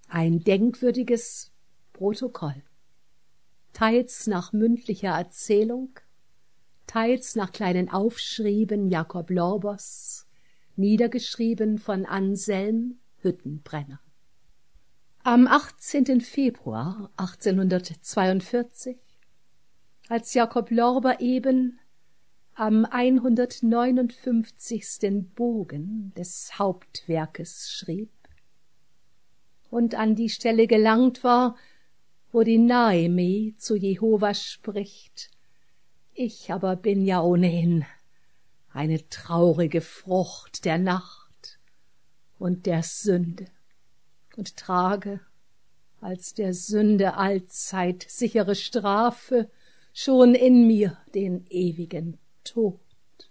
Ein denkwürdiges Protokoll, teils nach mündlicher Erzählung, teils nach kleinen Aufschrieben Jakob Lorbers, niedergeschrieben von Anselm Hüttenbrenner. Am 18. Februar 1842, als Jakob Lorber eben am 159. Bogen des Hauptwerkes schrieb und an die Stelle gelangt war, wo die Naime zu Jehova spricht: Ich aber bin ja ohnehin eine traurige Frucht der Nacht und der Sünde und trage als der Sünde allzeit sichere Strafe schon in mir den ewigen Tod.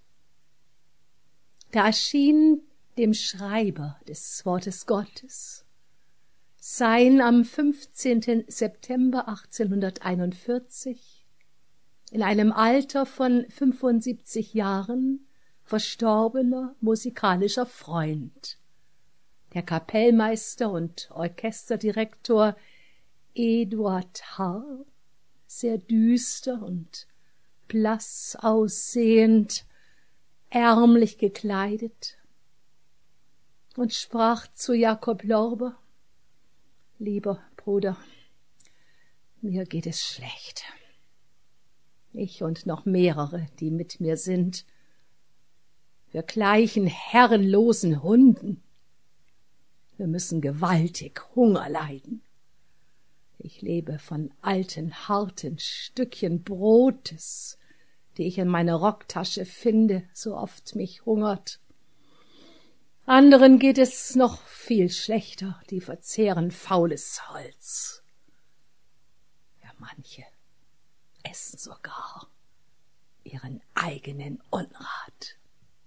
Da erschien dem Schreiber des Wortes Gottes sein am 15. September 1841 in einem Alter von 75 Jahren verstorbener musikalischer Freund, der Kapellmeister und Orchesterdirektor Eduard Haar, sehr düster und blass aussehend, ärmlich gekleidet, und sprach zu Jakob Lorber: Lieber Bruder, mir geht es schlecht. Ich und noch mehrere, die mit mir sind, wir gleichen herrenlosen Hunden. Wir müssen gewaltig Hunger leiden. Ich lebe von alten, harten Stückchen Brotes, die ich in meiner Rocktasche finde, so oft mich hungert. Anderen geht es noch viel schlechter, die verzehren faules Holz. Ja, manche essen sogar ihren eigenen Unrat.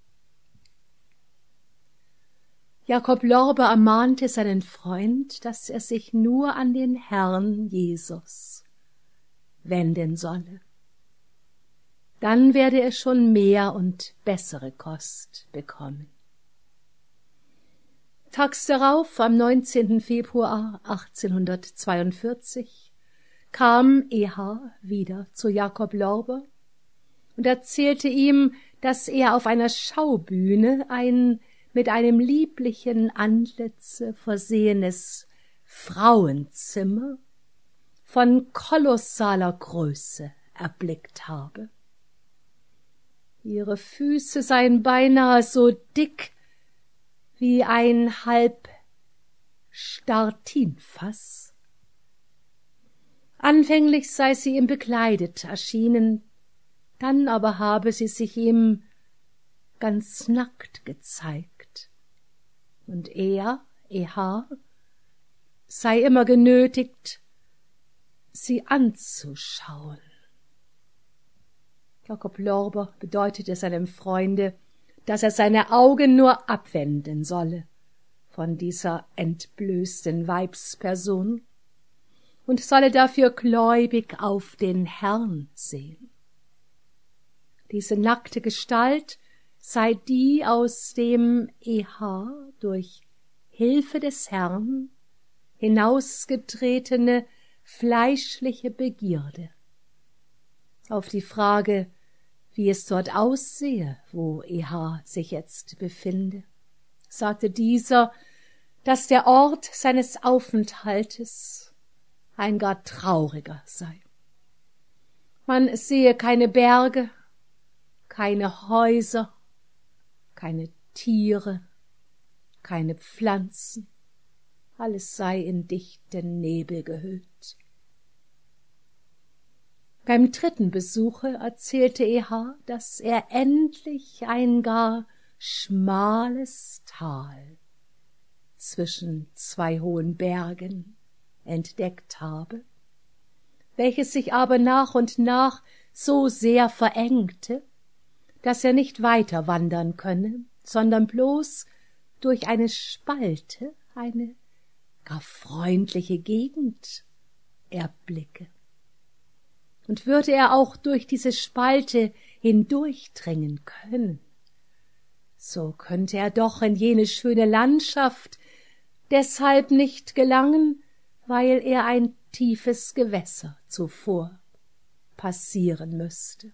Jakob Lorber ermahnte seinen Freund, dass er sich nur an den Herrn Jesus wenden solle. Dann werde er schon mehr und bessere Kost bekommen. Tags darauf, am 19. Februar 1842, kam Eha wieder zu Jakob Lorber und erzählte ihm, dass er auf einer Schaubühne ein mit einem lieblichen Antlitze versehenes Frauenzimmer von kolossaler Größe erblickt habe. Ihre Füße seien beinahe so dick wie ein halb Startinfass. Anfänglich sei sie ihm bekleidet erschienen, dann aber habe sie sich ihm ganz nackt gezeigt, und er, Eha, sei immer genötigt, sie anzuschauen. Jakob Lorber bedeutete seinem Freunde, dass er seine Augen nur abwenden solle von dieser entblößten Weibsperson und solle dafür gläubig auf den Herrn sehen. Diese nackte Gestalt sei die aus dem Eha durch Hilfe des Herrn hinausgetretene fleischliche Begierde. Auf die Frage, wie es dort aussehe, wo Eha sich jetzt befinde, sagte dieser, dass der Ort seines Aufenthaltes ein gar trauriger sei. Man sehe keine Berge, keine Häuser, keine Tiere, keine Pflanzen, alles sei in dichten Nebel gehüllt. Beim dritten Besuche erzählte Eha, dass er endlich ein gar schmales Tal zwischen zwei hohen Bergen entdeckt habe, welches sich aber nach und nach so sehr verengte, dass er nicht weiter wandern könne, sondern bloß durch eine Spalte eine gar freundliche Gegend erblicke. Und würde er auch durch diese Spalte hindurchdringen können, so könnte er doch in jene schöne Landschaft deshalb nicht gelangen, weil er ein tiefes Gewässer zuvor passieren müsste.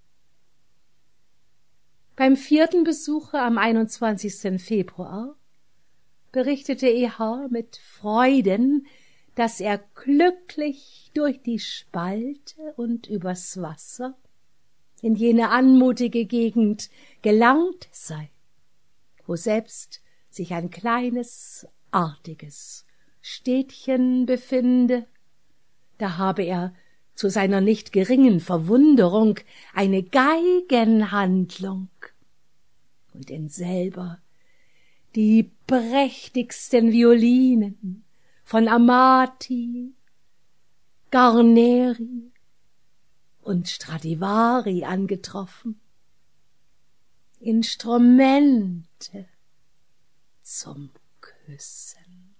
Beim 4. Besuche am 21. Februar berichtete E.H. mit Freuden, dass er glücklich durch die Spalte und übers Wasser in jene anmutige Gegend gelangt sei, wo selbst sich ein kleines, artiges Städtchen befinde. Da habe er zu seiner nicht geringen Verwunderung eine Geigenhandlung und in selber die prächtigsten Violinen von Amati, Garneri und Stradivari angetroffen, Instrumente zum Küssen.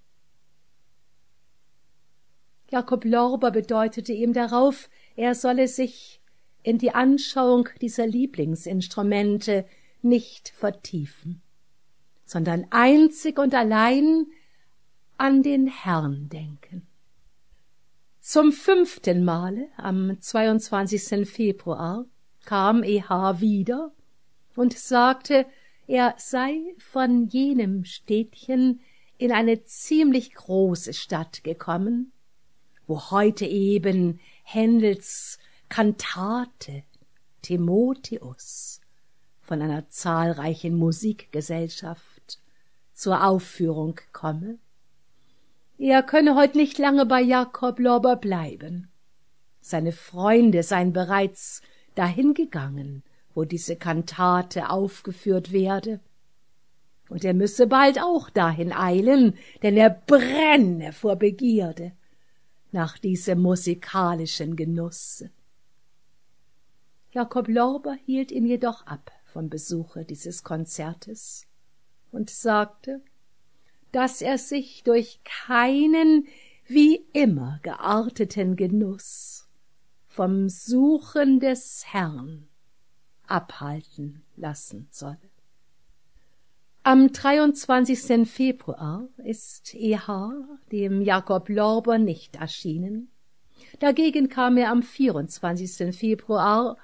Jakob Lorber bedeutete ihm darauf, er solle sich in die Anschauung dieser Lieblingsinstrumente nicht vertiefen, sondern einzig und allein an den Herrn denken. Zum 5. Male, am 22. Februar, kam E.H. wieder und sagte, er sei von jenem Städtchen in eine ziemlich große Stadt gekommen, wo heute eben Händels Kantate Timotheus von einer zahlreichen Musikgesellschaft zur Aufführung komme. Er könne heut nicht lange bei Jakob Lorber bleiben. Seine Freunde seien bereits dahingegangen, wo diese Kantate aufgeführt werde. Und er müsse bald auch dahin eilen, denn er brenne vor Begierde nach diesem musikalischen Genusse. Jakob Lorber hielt ihn jedoch ab vom Besuche dieses Konzertes und sagte, dass er sich durch keinen wie immer gearteten Genuss vom Suchen des Herrn abhalten lassen solle. Am 23. Februar ist E.H. dem Jakob Lorber nicht erschienen. Dagegen kam er am 24. Februar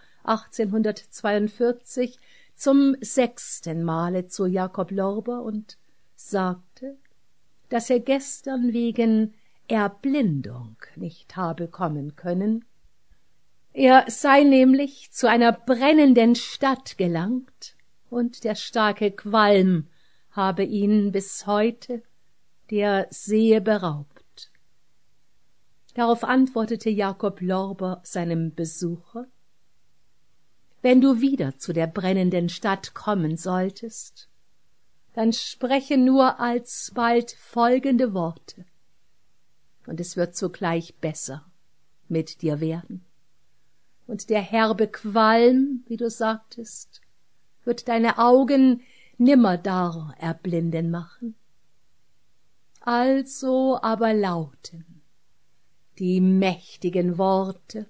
1842 zum 6. Male zu Jakob Lorber und sagte, dass er gestern wegen Erblindung nicht habe kommen können. Er sei nämlich zu einer brennenden Stadt gelangt, und der starke Qualm habe ihn bis heute der Sehe beraubt. Darauf antwortete Jakob Lorber seinem Besucher, wenn du wieder zu der brennenden Stadt kommen solltest, dann spreche nur alsbald folgende Worte, und es wird sogleich besser mit dir werden. Und der herbe Qualm, wie du sagtest, wird deine Augen nimmerdar erblinden machen. Also aber lauten die mächtigen Worte: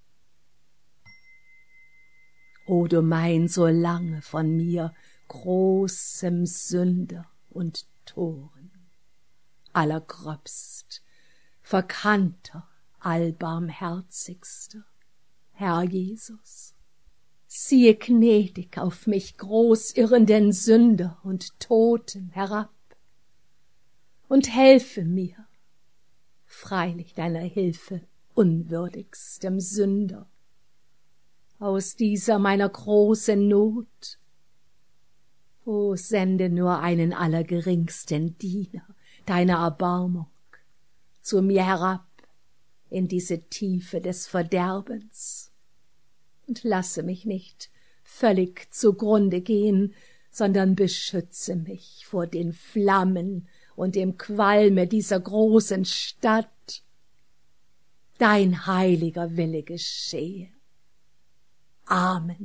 O du mein so lange von mir großem Sünder und Toren, allergröbst, verkannter, allbarmherzigster Herr Jesus, siehe gnädig auf mich großirrenden Sünder und Toten herab und helfe mir, freilich deiner Hilfe unwürdigstem Sünder, aus dieser meiner großen Not. O sende nur einen allergeringsten Diener deiner Erbarmung zu mir herab in diese Tiefe des Verderbens und lasse mich nicht völlig zugrunde gehen, sondern beschütze mich vor den Flammen und dem Qualme dieser großen Stadt. Dein heiliger Wille geschehe. Amen.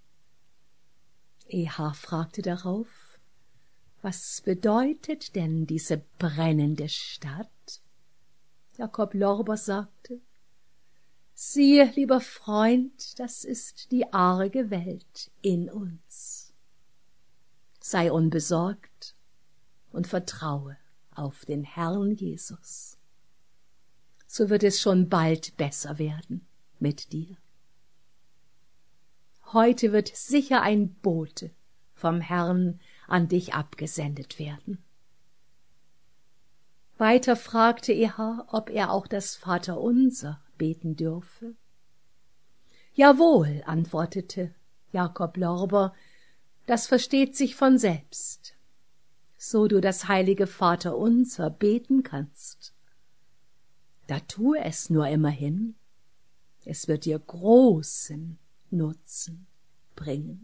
E.H. fragte darauf, was bedeutet denn diese brennende Stadt? Jakob Lorber sagte, siehe, lieber Freund, das ist die arge Welt in uns. Sei unbesorgt und vertraue auf den Herrn Jesus. So wird es schon bald besser werden mit dir. Heute wird sicher ein Bote vom Herrn an dich abgesendet werden. Weiter fragte er, ob er auch das Vaterunser beten dürfe. Jawohl, antwortete Jakob Lorber, das versteht sich von selbst, so du das heilige Vaterunser beten kannst. Da tue es nur immerhin, es wird dir großen Nutzen bringen.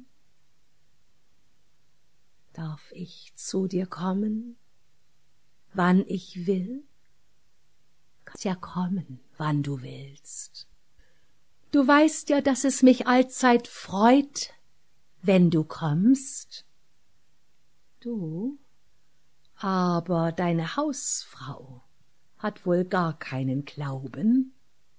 Darf ich zu dir kommen, wann ich will? Kannst ja kommen, wann du willst. Du weißt ja, dass es mich allzeit freut, wenn du kommst. Du, aber deine Hausfrau hat wohl gar keinen Glauben.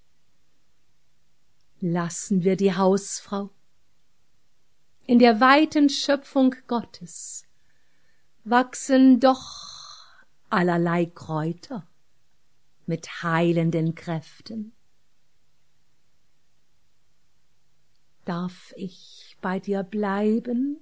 Lassen wir die Hausfrau. In der weiten Schöpfung Gottes wachsen doch allerlei Kräuter mit heilenden Kräften. Darf ich bei dir bleiben?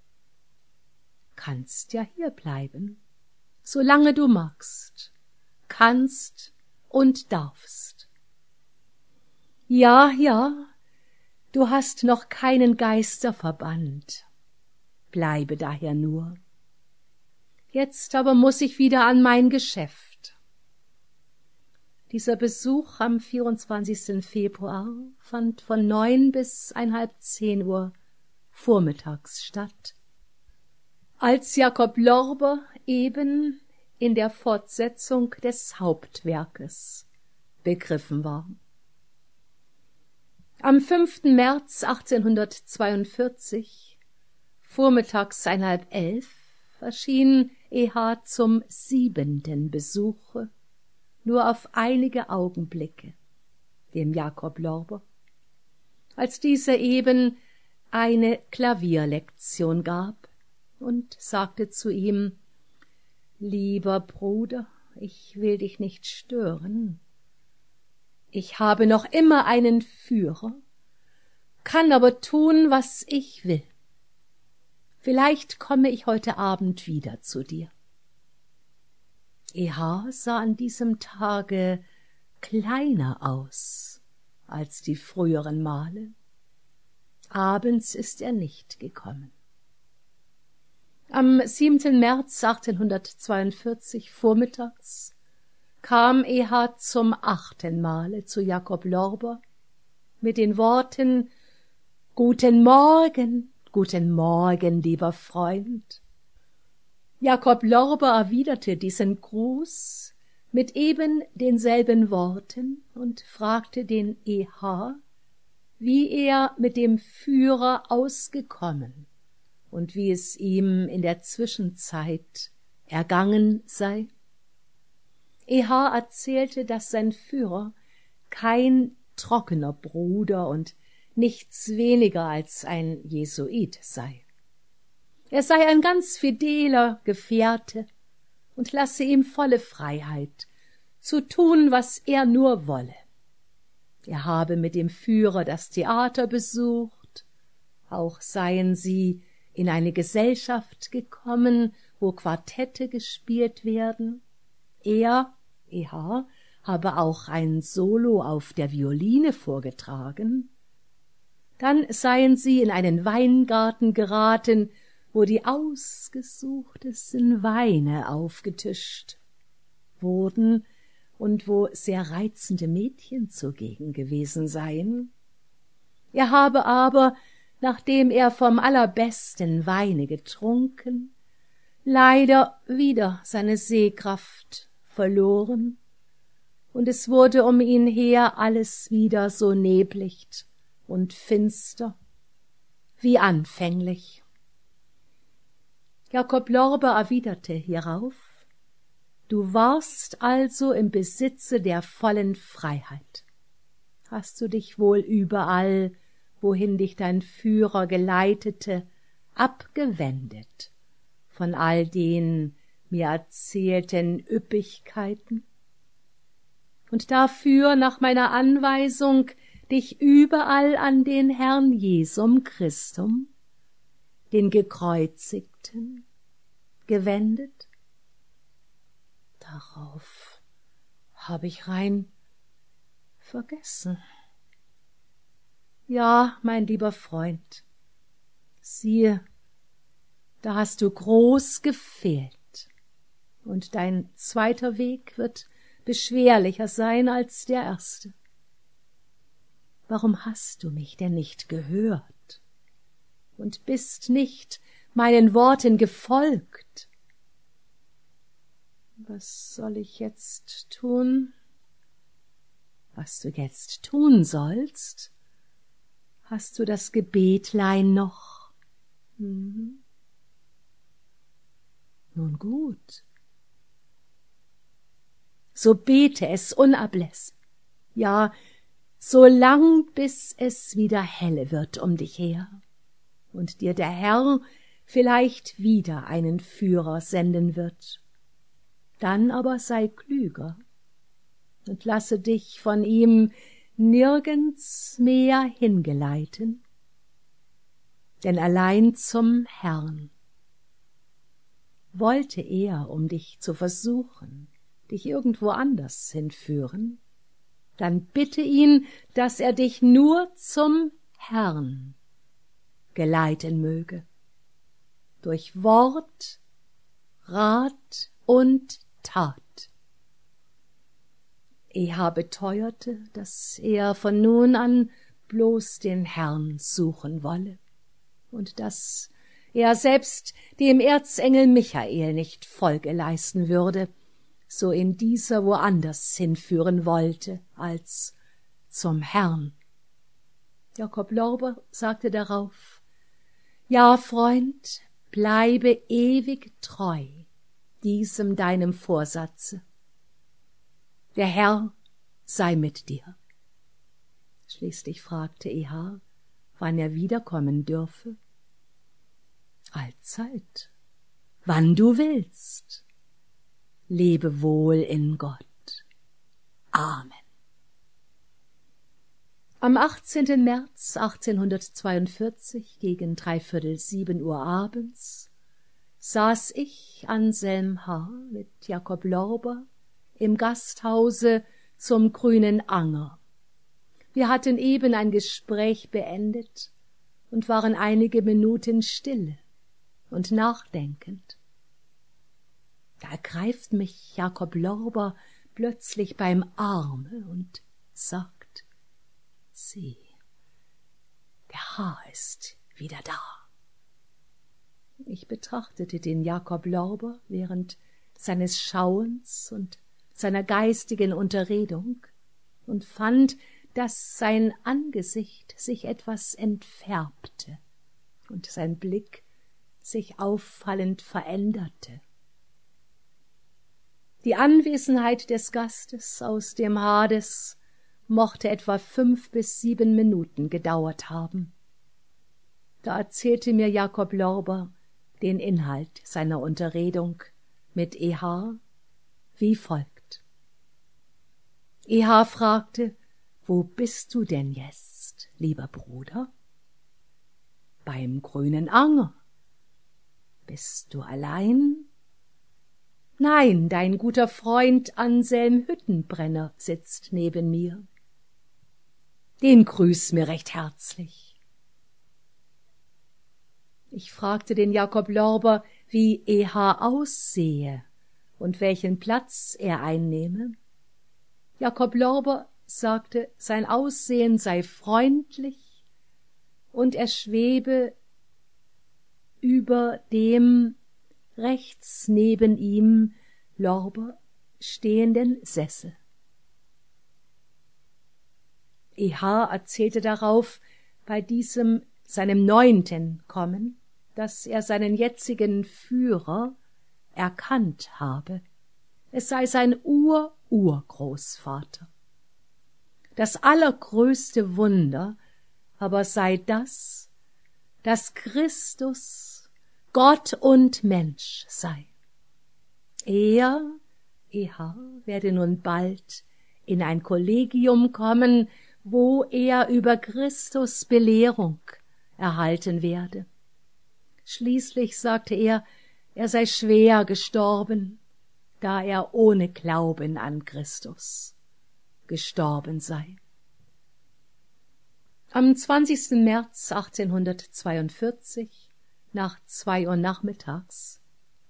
Kannst ja hier bleiben, solange du magst, kannst und darfst. Ja, ja, du hast noch keinen Geister verbannt. Bleibe daher nur. Jetzt aber muß ich wieder an mein Geschäft. Dieser Besuch am 24. Februar fand von 9 bis 9:30 Uhr vormittags statt, als Jakob Lorber eben in der Fortsetzung des Hauptwerkes begriffen war. Am 5. März 1842, vormittags 10:30, erschien E.H. zum 7. Besuche, nur auf einige Augenblicke, dem Jakob Lorber, als dieser eben eine Klavierlektion gab und sagte zu ihm: »Lieber Bruder, ich will dich nicht stören. Ich habe noch immer einen Führer, kann aber tun, was ich will. Vielleicht komme ich heute Abend wieder zu dir.« E.H. sah an diesem Tage kleiner aus als die früheren Male. Abends ist er nicht gekommen. Am 7. März 1842 vormittags kam E.H. zum 8. Male zu Jakob Lorber mit den Worten: »Guten Morgen, lieber Freund.« Jakob Lorber erwiderte diesen Gruß mit eben denselben Worten und fragte den E.H., wie er mit dem Führer ausgekommen und wie es ihm in der Zwischenzeit ergangen sei. E.H. erzählte, dass sein Führer kein trockener Bruder und nichts weniger als ein Jesuit sei. Er sei ein ganz fideler Gefährte und lasse ihm volle Freiheit, zu tun, was er nur wolle. Er habe mit dem Führer das Theater besucht, auch seien sie in eine Gesellschaft gekommen, wo Quartette gespielt werden. Er, E.H., habe auch ein Solo auf der Violine vorgetragen. Dann seien sie in einen Weingarten geraten, wo die ausgesuchtesten Weine aufgetischt wurden und wo sehr reizende Mädchen zugegen gewesen seien. Er habe aber, nachdem er vom allerbesten Weine getrunken, leider wieder seine Sehkraft verloren, und es wurde um ihn her alles wieder so neblicht und finster wie anfänglich. Jakob Lorber erwiderte hierauf: »Du warst also im Besitze der vollen Freiheit. Hast du dich wohl überall, wohin dich dein Führer geleitete, abgewendet von all den mir erzählten Üppigkeiten, und dafür nach meiner Anweisung dich überall an den Herrn Jesum Christum, den Gekreuzigten, gewendet? Darauf habe ich rein vergessen. Ja, mein lieber Freund, siehe, da hast du groß gefehlt, und dein zweiter Weg wird beschwerlicher sein als der erste. Warum hast du mich denn nicht gehört und bist nicht meinen Worten gefolgt? Was soll ich jetzt tun? Was du jetzt tun sollst? Hast du das Gebetlein noch? Nun gut. So bete es unablässig, ja, so lang, bis es wieder helle wird um dich her und dir der Herr vielleicht wieder einen Führer senden wird. Dann aber sei klüger und lasse dich von ihm nirgends mehr hingeleiten, denn allein zum Herrn. Wollte er, um dich zu versuchen, dich irgendwo anders hinführen, dann bitte ihn, dass er dich nur zum Herrn geleiten möge, durch Wort, Rat und Tat. Er beteuerte, dass er von nun an bloß den Herrn suchen wolle und dass er selbst dem Erzengel Michael nicht Folge leisten würde, so ihn dieser woanders hinführen wollte als zum Herrn. Jakob Lorber sagte darauf: Ja, Freund, bleibe ewig treu diesem deinem Vorsatze. Der Herr sei mit dir. Schließlich fragte Ehar, wann er wiederkommen dürfe. Allzeit, wann du willst. Lebe wohl in Gott. Amen. Am 18. März 1842 gegen 6:45 Uhr abends saß ich, Anselm H., mit Jakob Lorber im Gasthause zum Grünen Anger. Wir hatten eben ein Gespräch beendet und waren einige Minuten stille und nachdenkend. Da ergreift mich Jakob Lorber plötzlich beim Arme und sagt: Sieh, der Herr ist wieder da. Ich betrachtete den Jakob Lorber während seines Schauens und seiner geistigen Unterredung und fand, dass sein Angesicht sich etwas entfärbte und sein Blick sich auffallend veränderte. Die Anwesenheit des Gastes aus dem Hades mochte etwa 5 bis 7 Minuten gedauert haben. Da erzählte mir Jakob Lorber den Inhalt seiner Unterredung mit Ehar wie folgt. Ehar fragte: Wo bist du denn jetzt, lieber Bruder? Beim Grünen Anger. Bist du allein? Nein, dein guter Freund Anselm Hüttenbrenner sitzt neben mir. Den grüß mir recht herzlich. Ich fragte den Jakob Lorber, wie Ehar aussehe und welchen Platz er einnehme. Jakob Lorber sagte, sein Aussehen sei freundlich und er schwebe über dem rechts neben ihm Lorber stehenden Sessel. Ehar erzählte darauf bei diesem seinem 9. Kommen, dass er seinen jetzigen Führer erkannt habe. Es sei sein Urgroßvater. Das allergrößte Wunder aber sei das, dass Christus Gott und Mensch sei. Er, E.H., werde nun bald in ein Kollegium kommen, wo er über Christus Belehrung erhalten werde. Schließlich sagte er sei schwer gestorben, da er ohne Glauben an Christus gestorben sei. Am 20. März 1842, nach 2 Uhr nachmittags,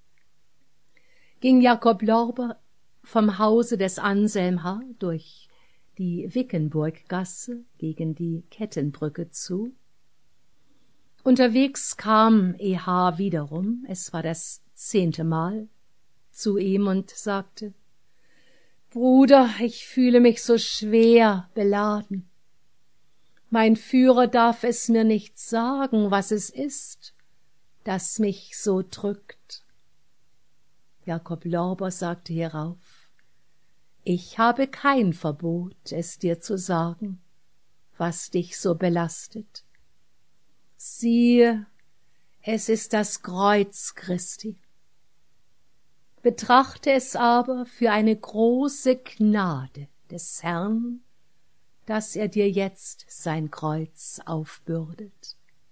ging Jakob Lorber vom Hause des Anselm H. durch die Wickenburggasse gegen die Kettenbrücke zu. Unterwegs kam E.H. wiederum, es war das 10. Mal, zu ihm und sagte: »Bruder, ich fühle mich so schwer beladen. Mein Führer darf es mir nicht sagen, was es ist, das mich so drückt.« Jakob Lorber sagte hierauf: »Ich habe kein Verbot, es dir zu sagen, was dich so belastet. Siehe, es ist das Kreuz Christi. Betrachte es aber für eine große Gnade des Herrn, dass er dir jetzt sein Kreuz aufbürdet.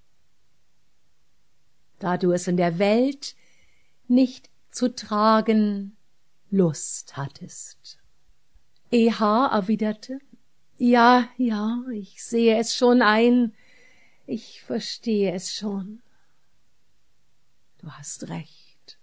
Da du es in der Welt nicht zu tragen Lust hattest.« E.H. erwiderte: »Ja, ich sehe es schon ein, ich verstehe es schon. Du hast recht.«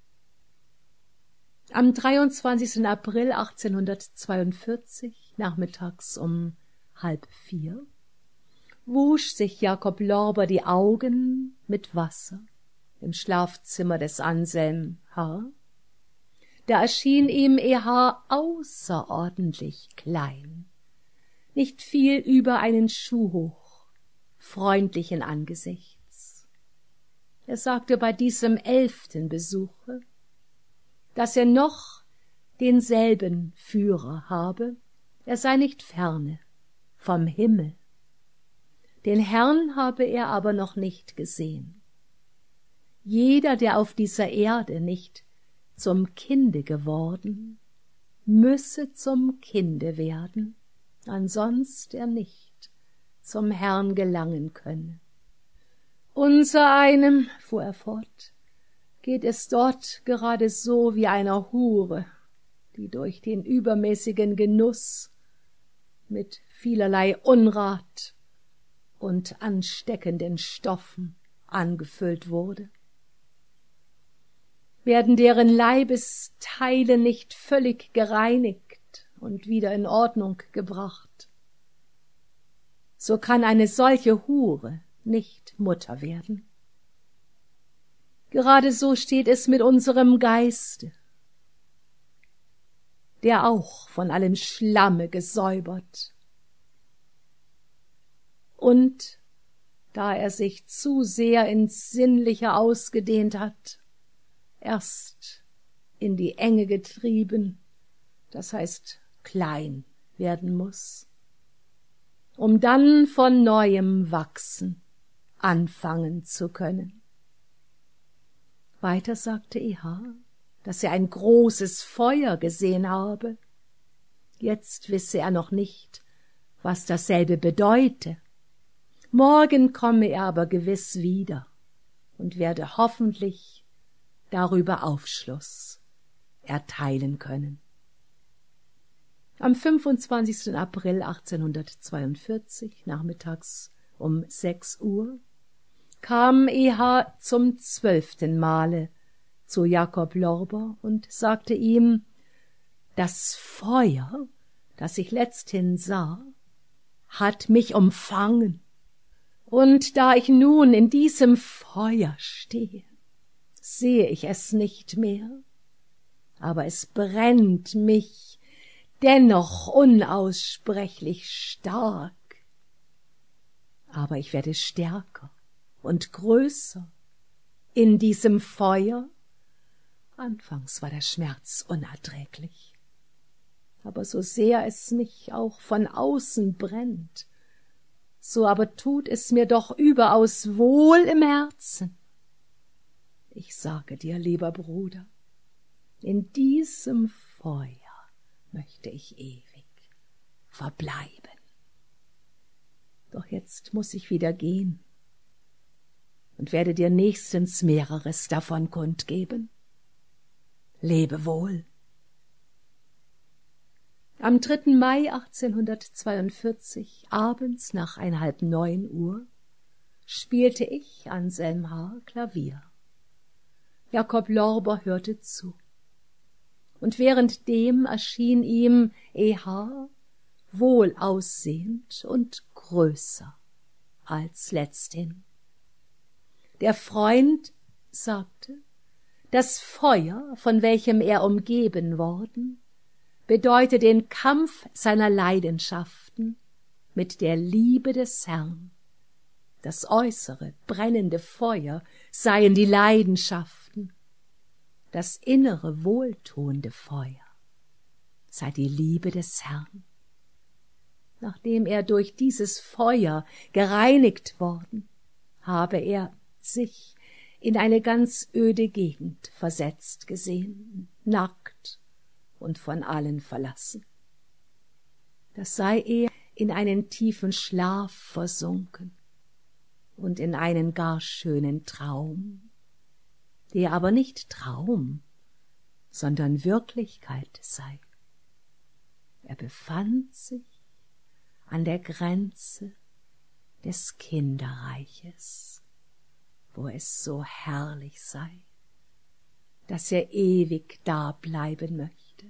Am 23. April 1842, nachmittags um 3:30, wusch sich Jakob Lorber die Augen mit Wasser im Schlafzimmer des Anselm H. Da erschien ihm E.H. außerordentlich klein, nicht viel über einen Schuh hoch, freundlichen Angesichts. Er sagte bei diesem 11. Besuche, dass er noch denselben Führer habe, er sei nicht ferne vom Himmel. Den Herrn habe er aber noch nicht gesehen. Jeder, der auf dieser Erde nicht zum Kinde geworden, müsse zum Kinde werden, ansonst er nicht zum Herrn gelangen könne. Unsereinem, fuhr er fort, geht es dort gerade so wie einer Hure, die durch den übermäßigen Genuss mit vielerlei Unrat und ansteckenden Stoffen angefüllt wurde. Werden deren Leibesteile nicht völlig gereinigt und wieder in Ordnung gebracht, so kann eine solche Hure nicht Mutter werden. Gerade so steht es mit unserem Geiste, der auch von allem Schlamme gesäubert und, da er sich zu sehr ins Sinnliche ausgedehnt hat, erst in die Enge getrieben, das heißt klein werden muß, um dann von neuem wachsen, anfangen zu können. Weiter sagte E.H., dass er ein großes Feuer gesehen habe. Jetzt wisse er noch nicht, was dasselbe bedeute. Morgen komme er aber gewiss wieder und werde hoffentlich darüber Aufschluss erteilen können. Am 25. April 1842, nachmittags um 6 Uhr, kam E.H. zum 12. Male zu Jakob Lorber und sagte ihm: »Das Feuer, das ich letzthin sah, hat mich umfangen, und da ich nun in diesem Feuer stehe, sehe ich es nicht mehr, aber es brennt mich dennoch unaussprechlich stark. Aber ich werde stärker und größer in diesem Feuer. Anfangs war der Schmerz unerträglich, aber so sehr es mich auch von außen brennt, so aber tut es mir doch überaus wohl im Herzen. Ich sage dir, lieber Bruder, In diesem Feuer möchte ich ewig verbleiben. Doch jetzt muß ich wieder gehen und werde dir nächstens mehreres davon kundgeben. Lebe wohl. Am 3. Mai 1842, abends nach 8:30 spielte ich, Anselm H., Klavier. Jakob Lorber hörte zu. Und währenddem erschien ihm E.H. wohl aussehend und größer als letzthin. Der Freund sagte, das Feuer, von welchem er umgeben worden, bedeute den Kampf seiner Leidenschaften mit der Liebe des Herrn. Das äußere, brennende Feuer seien die Leidenschaften, das innere, wohltuende Feuer sei die Liebe des Herrn. Nachdem er durch dieses Feuer gereinigt worden, habe er sich in eine ganz öde Gegend versetzt gesehen, nackt und von allen verlassen. Das sei er in einen tiefen Schlaf versunken und in einen gar schönen Traum, der aber nicht Traum, sondern Wirklichkeit sei. Er befand sich an der Grenze des Kinderreiches, wo es so herrlich sei, dass er ewig da bleiben möchte.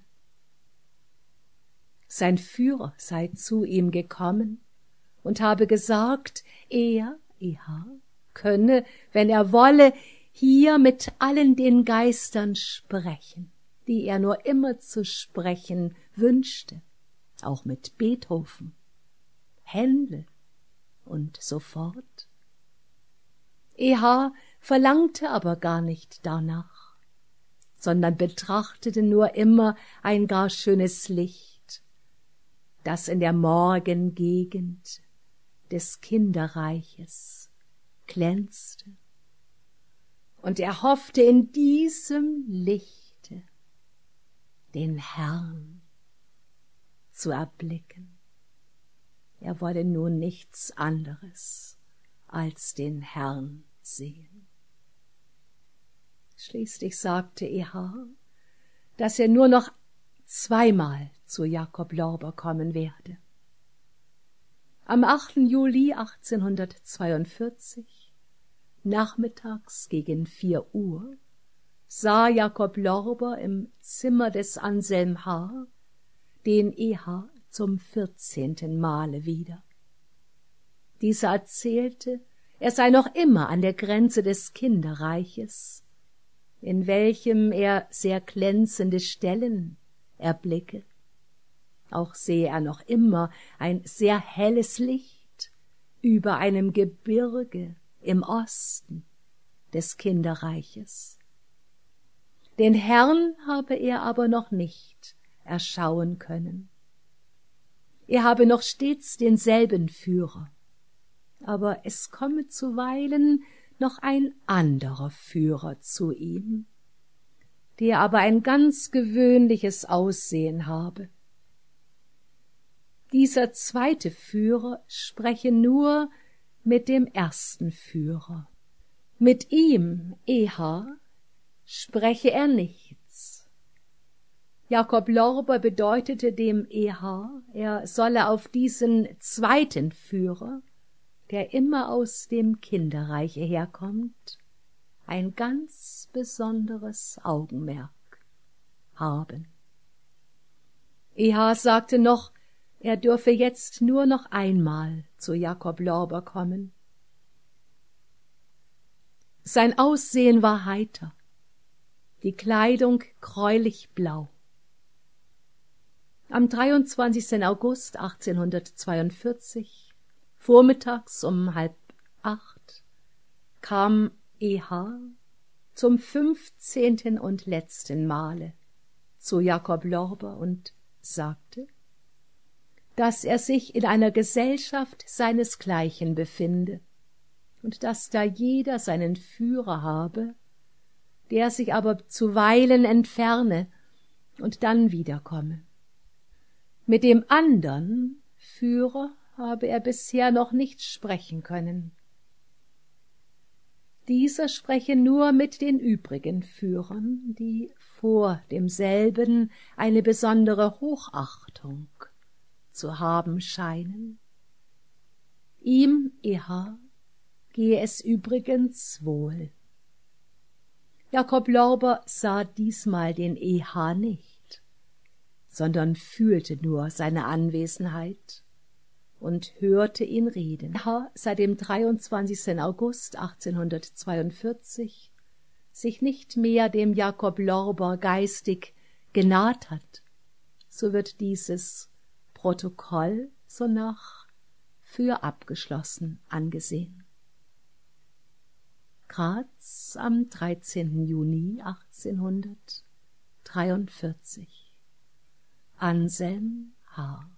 Sein Führer sei zu ihm gekommen und habe gesagt, er, E.H., könne, wenn er wolle, hier mit allen den Geistern sprechen, die er nur immer zu sprechen wünschte, auch mit Beethoven, Händel und so fort. E.H. verlangte aber gar nicht danach, sondern betrachtete nur immer ein gar schönes Licht, das in der Morgengegend des Kinderreiches glänzte, und er hoffte in diesem Lichte den Herrn zu erblicken. Er wolle nun nichts anderes als den Herrn sehen. Schließlich sagte E.H., dass er nur noch zweimal zu Jakob Lorber kommen werde. Am 8. Juli 1842, nachmittags gegen 4 Uhr, sah Jakob Lorber im Zimmer des Anselm H. den E.H. zum 14. Male wieder. Dieser erzählte, er sei noch immer an der Grenze des Kinderreiches, in welchem er sehr glänzende Stellen erblicke. Auch sehe er noch immer ein sehr helles Licht über einem Gebirge im Osten des Kinderreiches. Den Herrn habe er aber noch nicht erschauen können. Er habe noch stets denselben Führer, aber es komme zuweilen noch ein anderer Führer zu ihm, der aber ein ganz gewöhnliches Aussehen habe. Dieser zweite Führer spreche nur mit dem ersten Führer. Mit ihm, E.H., spreche er nichts. Jakob Lorber bedeutete dem E.H., er solle auf diesen zweiten Führer, der immer aus dem Kinderreiche herkommt, ein ganz besonderes Augenmerk haben. E.H. sagte noch, er dürfe jetzt nur noch einmal zu Jakob Lorber kommen. Sein Aussehen war heiter, die Kleidung gräulich blau. Am 23. August 1842, vormittags um 7:30, kam E.H. zum 15. und letzten Male zu Jakob Lorber und sagte, dass er sich in einer Gesellschaft seinesgleichen befinde und dass da jeder seinen Führer habe, der sich aber zuweilen entferne und dann wiederkomme. Mit dem andern Führer habe er bisher noch nicht sprechen können. Dieser spreche nur mit den übrigen Führern, die vor demselben eine besondere Hochachtung zu haben scheinen. Ihm, Eha, gehe es übrigens wohl. Jakob Lorber sah diesmal den Eha nicht, sondern fühlte nur seine Anwesenheit und hörte ihn reden. Eha seit dem 23. August 1842 sich nicht mehr dem Jakob Lorber geistig genaht hat, so wird dieses Protokoll sonach für abgeschlossen angesehen. Graz am 13. Juni 1843. Anselm H.